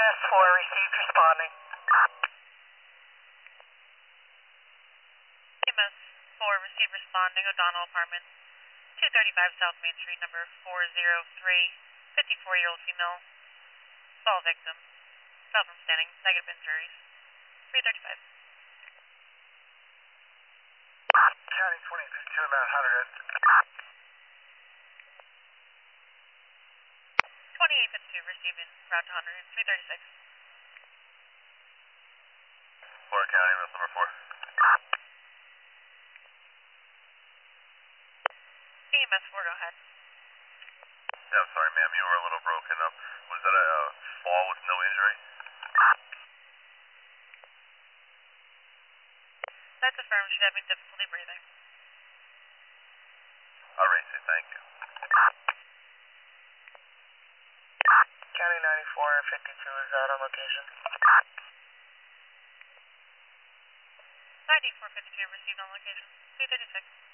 EMS 4 received responding. EMS 4 received responding, O'Donnell Apartment, 235 South Main Street, number 403, 54-year-old female, fall victim, fell from standing, negative injuries, 335. County 2052, Mount Hunter. 2852 received in route to Hunter, 336. Florida County, that's number 4. EMS 4, go ahead. Yeah, I'm sorry, ma'am, you were a little broken up. Was that a fall with no injury? That's affirmed. She's having difficulty breathing. All right, say thank you. County 9452 is out on location. 9452 received on location, 336.